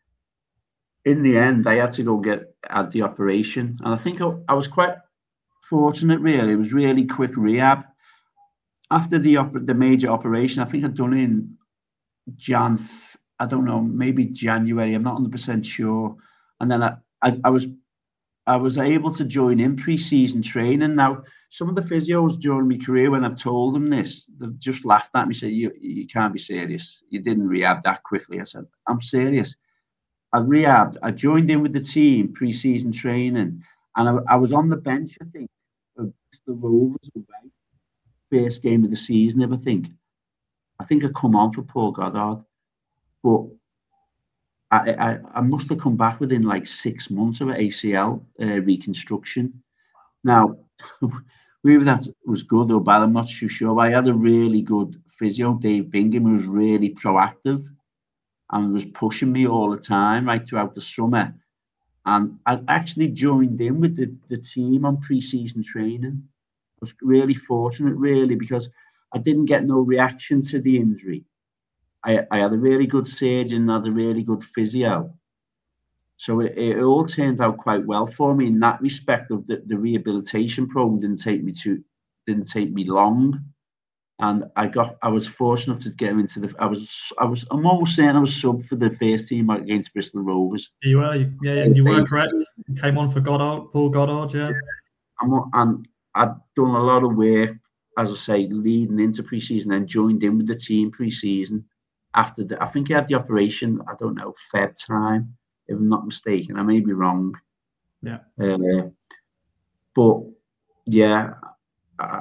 In the end, I had to go get had the operation, and I think I, I was quite fortunate. Really, it was really quick rehab. After the the major operation, I think I'd done it in Jan. I don't know, maybe January. I'm not one hundred percent sure. And then I, I, I was, I was able to join in pre-season training. Now, some of the physios during my career, when I've told them this, they've just laughed at me, said, "You, you can't be serious. You didn't rehab that quickly." I said, "I'm serious. I rehabbed. I joined in with the team pre-season training, and I, I was on the bench, I think, of the Rovers away, first game of the season, I think. I think I come on for Paul Goddard, but I, I, I must have come back within like six months of an A C L uh, reconstruction. Now, whether that was good or bad, I'm not too sure. I had a really good physio, Dave Bingham, who was really proactive and was pushing me all the time, right throughout the summer. And I actually joined in with the, the team on pre-season training. I was really fortunate, really, because I didn't get no reaction to the injury. I, I had a really good surgeon, had a really good physio. So it, it all turned out quite well for me in that respect. Of the, the rehabilitation program didn't take me too, didn't take me long. And I got, I was fortunate to get into the, I was, I was, I'm almost saying I was sub for the first team against Bristol Rovers. You were, yeah, yeah, you were correct. You came on for Goddard, Paul Goddard, yeah. I'm, and I'd done a lot of work, as I say, leading into pre-season, and joined in with the team pre-season. After the, I think he had the operation, I don't know, Feb time, if I'm not mistaken. I may be wrong. Yeah. Uh, but yeah, uh,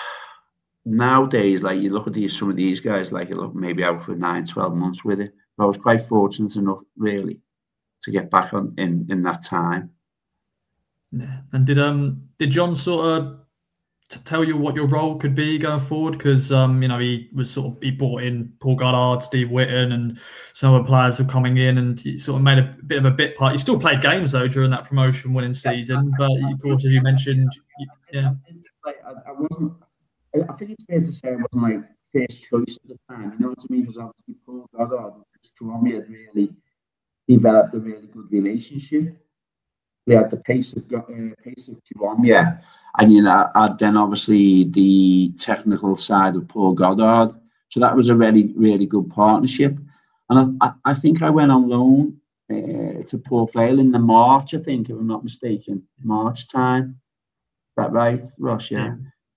nowadays, like you look at these, some of these guys, like look maybe out for nine, twelve months with it. But I was quite fortunate enough, really, to get back on in in that time. Yeah. And did um did John sort of t tell you what your role could be going forward? Because um you know he was sort of he brought in Paul Goddard, Steve Whitten, and some other players were coming in, and he sort of made a bit of a bit part. He still played games though during that promotion winning season, but of course, as you mentioned, yeah. I, I wasn't. I think it's fair to say I wasn't my first choice at the time. You know what I mean? Because obviously Paul Goddard and Columbia had really developed a really good relationship. They had the pace of uh, pace of Columbia, and you know, I had then obviously the technical side of Paul Goddard. So that was a really, really good partnership. And I, I think I went on loan uh, to, to Port Vale in the March, I think, if I'm not mistaken. March time. Is that right, Ross? Yeah.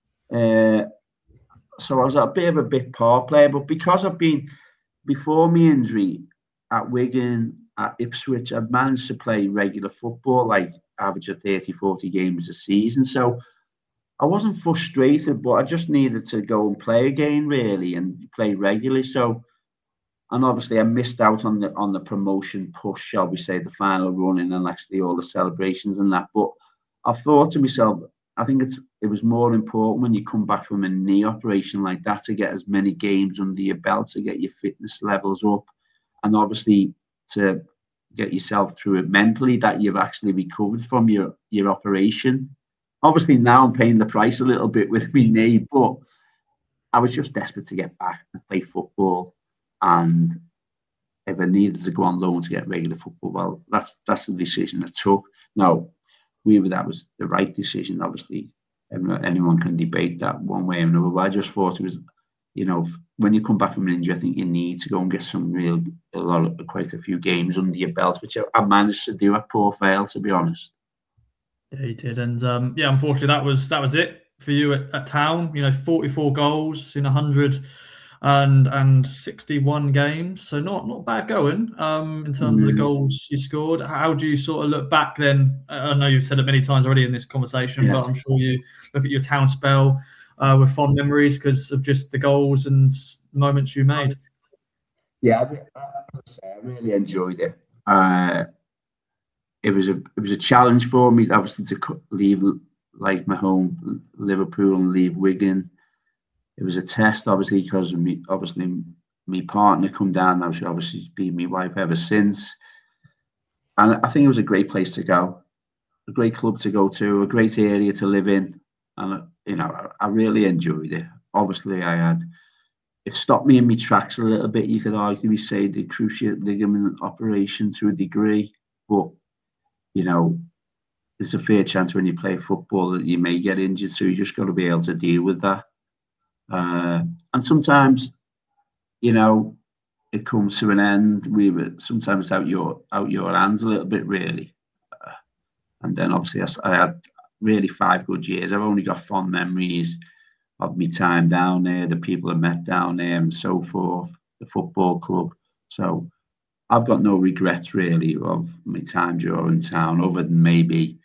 Uh, so I was a bit of a bit part player, but because I've been, before my injury at Wigan, at Ipswich, I've managed to play regular football, like average of thirty, forty games a season. So I wasn't frustrated, but I just needed to go and play again, really, and play regularly. So, and obviously I missed out on the on the promotion push, shall we say, the final running and actually all the celebrations and that. But I thought to myself, I think it's it was more important when you come back from a knee operation like that to get as many games under your belt, to get your fitness levels up, and obviously to get yourself through it mentally, that you've actually recovered from your, your operation. Obviously now I'm paying the price a little bit with my knee, but I was just desperate to get back and play football. And if I needed to go on loan to get regular football, well, that's that's the decision I took. Now, whether that was the right decision, obviously, anyone can debate that one way or another. But I just thought it was, you know, when you come back from an injury, I think you need to go and get some real, a lot of, quite a few games under your belt, which I, I managed to do at Port Vale, to be honest. Yeah, you did, and um, yeah, unfortunately, that was that was it for you at, at Town. You know, forty-four goals in one hundred and sixty-one games, so not not bad going um, in terms mm. of the goals you scored. How do you sort of look back then? I know you've said it many times already in this conversation, yeah. but I'm sure you look at your Town spell uh, with fond memories because of just the goals and moments you made. Yeah, I, I really enjoyed it. Uh, it was a it was a challenge for me, obviously, to leave like my home Liverpool and leave Wigan. It was a test, obviously, because me, obviously my partner come down. Now she obviously been my wife ever since, and I think it was a great place to go, a great club to go to, a great area to live in, and you know I, I really enjoyed it. Obviously, I had it stopped me in my tracks a little bit. You could arguably say the cruciate ligament operation to a degree, but you know there's a fair chance when you play football that you may get injured, so you just got to be able to deal with that. Uh, and sometimes, you know, it comes to an end. We were sometimes out your out your hands a little bit, really. Uh, and then obviously I, I had really five good years. I've only got fond memories of my time down there, the people I met down there, and so forth. The football club. So I've got no regrets really of my time during Town, other than maybe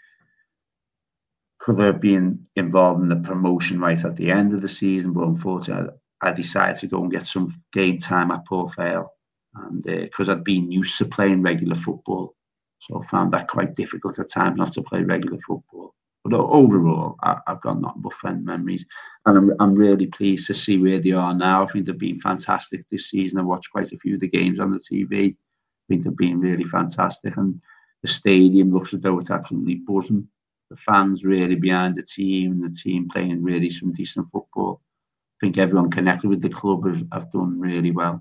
could have been involved in the promotion right at the end of the season, but unfortunately I decided to go and get some game time at Port Vale, and because uh, I'd been used to playing regular football, so I found that quite difficult at times not to play regular football. But overall, I, I've got nothing but fond memories, and I'm, I'm really pleased to see where they are now. I think they've been fantastic this season. I watched quite a few of the games on the T V. I think they've been really fantastic, and the stadium looks as though it's absolutely buzzing. The fans really behind the team, and the team playing really some decent football. I think everyone connected with the club have, have done really well.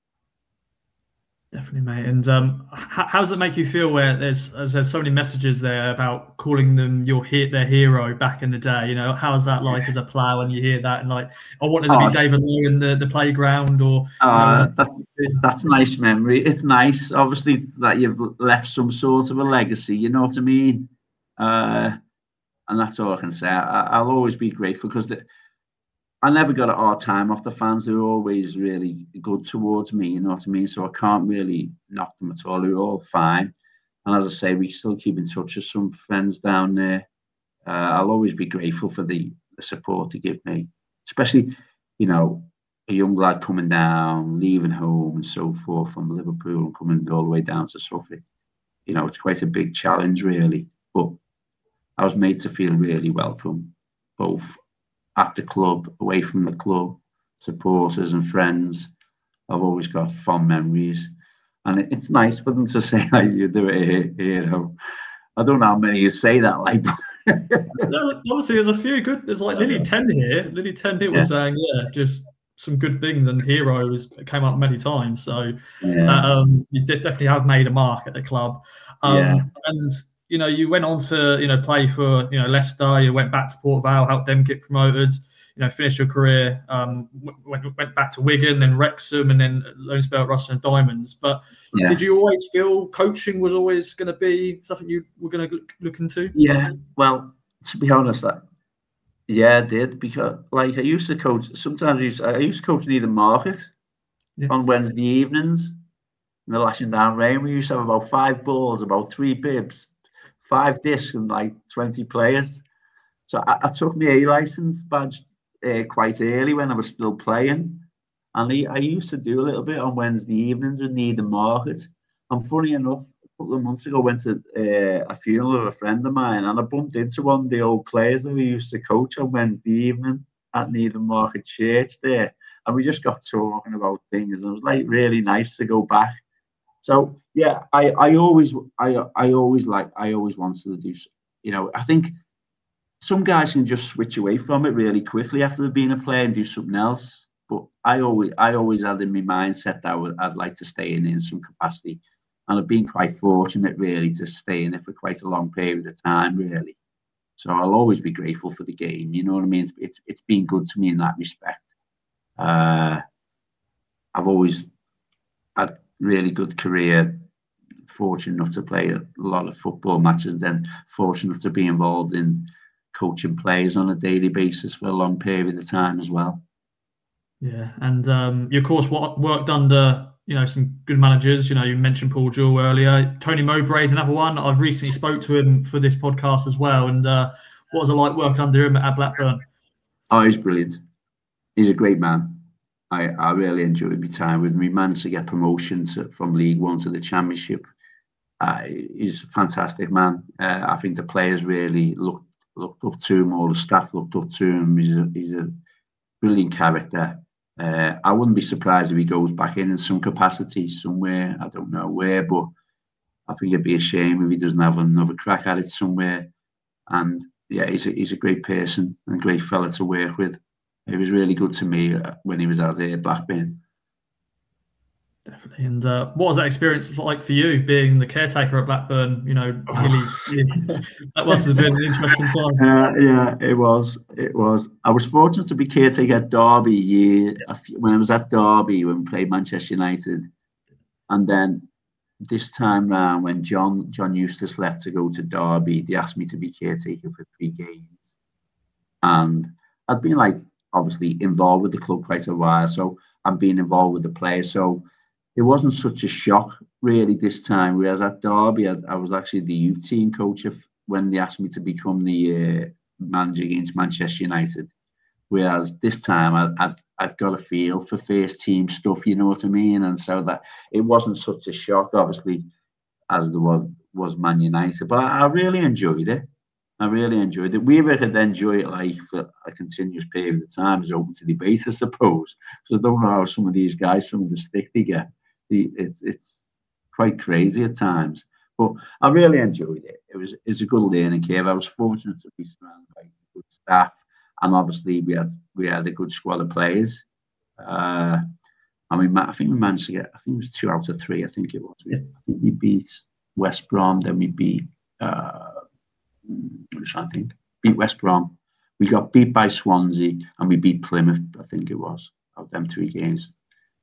Definitely, mate. And um, how, how does it make you feel where there's there's so many messages there about calling them your their hero back in the day? You know, how's that like as a player when you hear that? And like, I wanted to oh, be David Lowe in the, the playground, or uh, you know, that's that's a nice memory. It's nice, obviously, that you've left some sort of a legacy. You know what I mean? Uh, and that's all I can say. I, I'll always be grateful because the, I never got a hard time off the fans. They were always really good towards me, you know what I mean? So I can't really knock them at all. They were all fine. And as I say, we still keep in touch with some friends down there. Uh, I'll always be grateful for the, the support they give me, especially, you know, a young lad coming down, leaving home and so forth from Liverpool and coming all the way down to Suffolk. You know, it's quite a big challenge, really. But I was made to feel really welcome, both at the club, away from the club, supporters and friends. I've always got fond memories. And it, it's nice for them to say, like, you do it here, you know. I don't know how many you say that, like. No, obviously, there's a few good. There's like nearly ten here. Nearly ten people yeah. saying, yeah, just some good things, and heroes came up many times. So yeah. um, you did definitely have made a mark at the club. Um, yeah. And you know, you went on to you know play for you know Leicester. You went back to Port Vale, helped them get promoted. you know, finished your career, um, went, went back to Wigan, then Wrexham, and then loan spell at Russell and Diamonds. But yeah. Did you always feel coaching was always going to be something you were going to look into? Yeah, well, to be honest, that yeah, I did, because like I used to coach. Sometimes I used to, I used to coach Needham Market yeah. on Wednesday evenings in the lashing down rain. We used to have about five balls, about three bibs, five discs, and like twenty players. So I, I took my A license badge uh, quite early when I was still playing, and I, I used to do a little bit on Wednesday evenings with Needham Market. And funny enough, a couple of months ago, I went to uh, a funeral of a friend of mine, and I bumped into one of the old players that we used to coach on Wednesday evening at Needham Market Church there, and we just got talking about things, and it was like really nice to go back. So yeah, I, I always I I always like I always wanted to do, you know, I think some guys can just switch away from it really quickly after they've been a player and do something else. But I always I always had in my mindset that I would, I'd like to stay in in some capacity. And I've been quite fortunate, really, to stay in it for quite a long period of time, really. So I'll always be grateful for the game. You know what I mean? It's it's, it's been good to me in that respect. Uh, I've always had really good career. Fortunate enough to play a lot of football matches, and then fortunate enough to be involved in coaching players on a daily basis for a long period of time as well. Yeah, and um, you of course worked under, you know, some good managers. You know, you mentioned Paul Jewell earlier. Tony Mowbray is another one. I've recently spoke to him for this podcast as well. And uh, what was it like working under him at Blackburn? Oh, he's brilliant. He's a great man. I, I really enjoyed my time with him. We managed to get promotion to, from League One to the Championship. Uh, he's a fantastic man. Uh, I think the players really looked looked up to him. All the staff looked up to him. He's a, he's a brilliant character. Uh, I wouldn't be surprised if he goes back in in some capacity somewhere. I don't know where, but I think it'd be a shame if he doesn't have another crack at it somewhere. And yeah, he's a, he's a great person and a great fella to work with. He was really good to me when he was out there at Blackburn. Definitely. And uh, what was that experience like for you, being the caretaker at Blackburn? You know, really, really that must have been an interesting time. Uh, yeah, it was. It was. I was fortunate to be caretaker at Derby year when I was at Derby when we played Manchester United, and then this time round when John John Eustace left to go to Derby, they asked me to be caretaker for three games, and I'd been like obviously involved with the club quite a while, so I'm being involved with the players, so. It wasn't such a shock, really, this time. Whereas at Derby, I, I was actually the youth team coach of, when they asked me to become the uh, manager against Manchester United. Whereas this time, I, I'd, I'd got a feel for first team stuff, you know what I mean? And so that it wasn't such a shock, obviously, as there was, was Man United. But I, I really enjoyed it. I really enjoyed it. Whether I could enjoy it like for a continuous period of time is open to debate, I suppose. So I don't know how some of these guys, some of the stick they get. It's it's quite crazy at times, but I really enjoyed it. It was it's a good learning curve. I was fortunate to be surrounded by good staff, and obviously we had we had a good squad of players. Uh, I mean, I think we managed to get. I think it was two out of three. I think it was. We, I think we beat West Brom, then we beat. Uh, I'm trying to think. Beat West Brom. We got beat by Swansea, and we beat Plymouth. I think it was of them three games.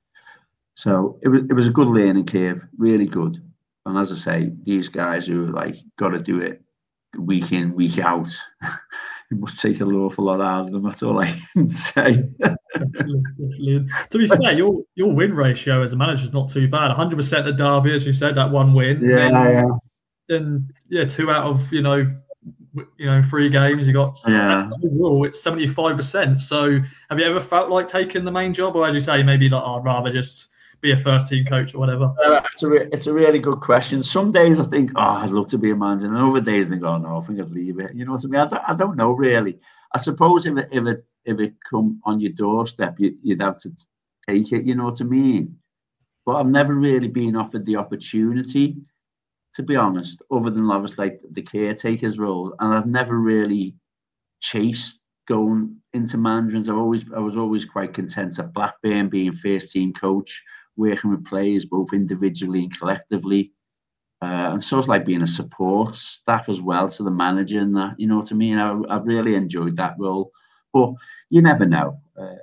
So it was it was a good learning curve, really good. And as I say, these guys who like got to do it week in, week out, it must take an awful lot out of them. That's all I can say. Definitely, definitely. To be fair, your your win ratio as a manager is not too bad. one hundred percent at Derby, as you said, that one win. Yeah, then, yeah. Then yeah, two out of you know, you know, three games you got. Yeah. Overall, it's seventy-five percent. So, have you ever felt like taking the main job, or as you say, maybe like oh, I'd rather just be a first team coach or whatever? Uh, it's, a re- it's a really good question. Some days I think, oh, I'd love to be a manager. And other days I think, oh, no, I think I'd leave it. You know what I mean? I don't, I don't know, really. I suppose if it, if it, if it come on your doorstep, you, you'd have to take it, you know what I mean? But I've never really been offered the opportunity, to be honest, other than obviously like the caretaker's role. And I've never really chased going into management. I've always, I was always quite content at Blackburn being first team coach, working with players both individually and collectively, uh, and so it's like being a support staff as well to the manager and that, you know what I mean? I, I've really enjoyed that role, But you never know. Uh,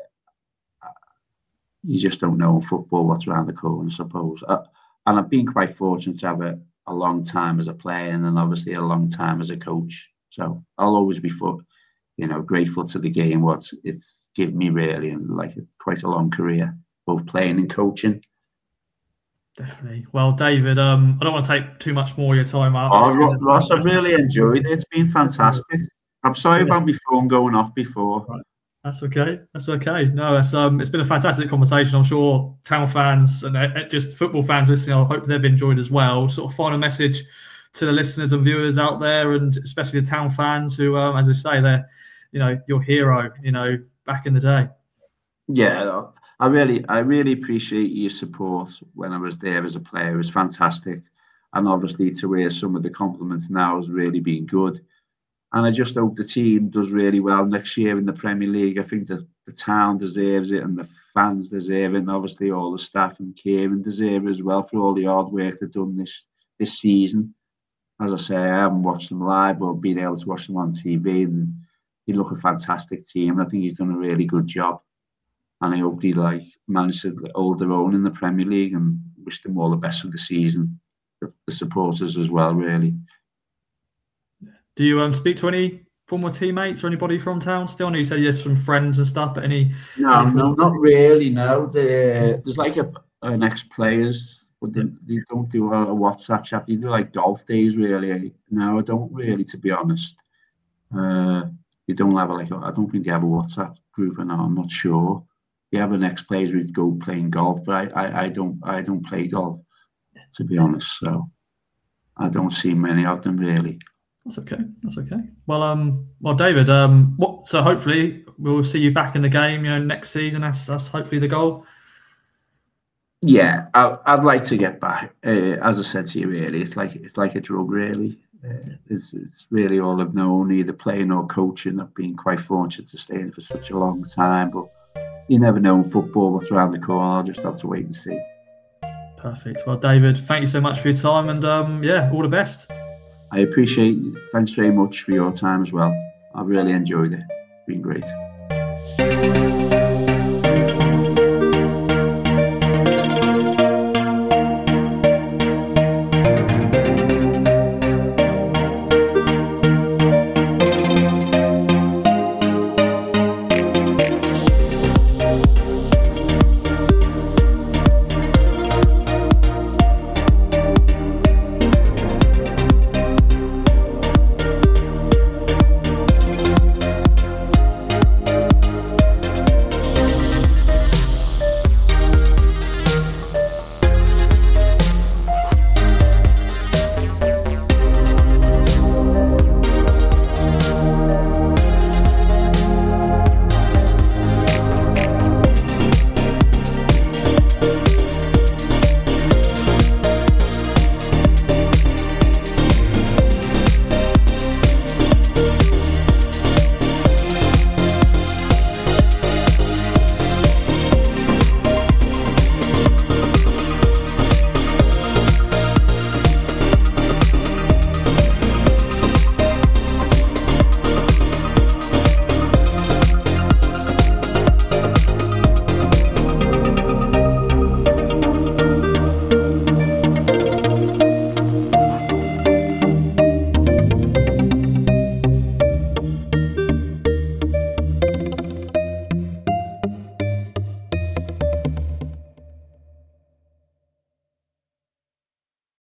you just don't know in football what's around the corner, I suppose. Uh, and I've been quite fortunate to have a, a long time as a player, and then obviously a long time as a coach. So I'll always be, for, you know, grateful to the game, what it's given me really, and like quite a long career, both playing and coaching. Definitely. Well, David, um, I don't want to take too much more of your time up. Oh, Ross, I've really enjoyed it. It's been fantastic. I'm sorry about my phone going off before. Right. That's okay. That's okay. No, it's um, it's been a fantastic conversation. I'm sure Town fans and uh, just football fans listening, I hope they've enjoyed as well. Sort of final message to the listeners and viewers out there, and especially the Town fans who, um, as I say, they're, you know, your hero, you know, back in the day. Yeah, I really, I really appreciate your support when I was there as a player. It was fantastic, and obviously to hear some of the compliments now has really been good. And I just hope the team does really well next year in the Premier League. I think that the town deserves it, and the fans deserve it, and obviously all the staff and Kieran deserve it as well for all the hard work they've done this this season. As I say, I haven't watched them live, but been able to watch them on T V, and they look a fantastic team. And I think he's done a really good job. And I hope they like manage to hold their own in the Premier League, and wish them all the best for the season. The, the supporters as well, really. Do you um speak to any former teammates or anybody from town still? I know you said yes, from friends and stuff, but any? No, any no, not really. No, the, there's like a an ex-players, but they, they don't do a, a WhatsApp chat. They do like golf days, really. No, I don't really, to be honest. Uh, they don't have a, like. A, I don't think they have a WhatsApp group, and I'm not sure. They have an ex-players who go playing golf, but I, I, I don't, I don't play golf, to be honest. So I don't see many of them really. That's okay. That's okay. Well, um, well, David, um, what? So hopefully we'll see you back in the game, you know, next season. That's that's hopefully the goal. Yeah, I, I'd like to get back. Uh, as I said to you earlier, it's like it's like a drug, really. Uh, it's it's really all I've known, either playing or coaching. I've been quite fortunate to stay in for such a long time, but you never know in football what's around the corner. I'll just have to wait and see. Perfect. Well, David, thank you so much for your time, and um, yeah, all the best. I appreciate it. Thanks very much for your time as well. I really enjoyed it. It's been great.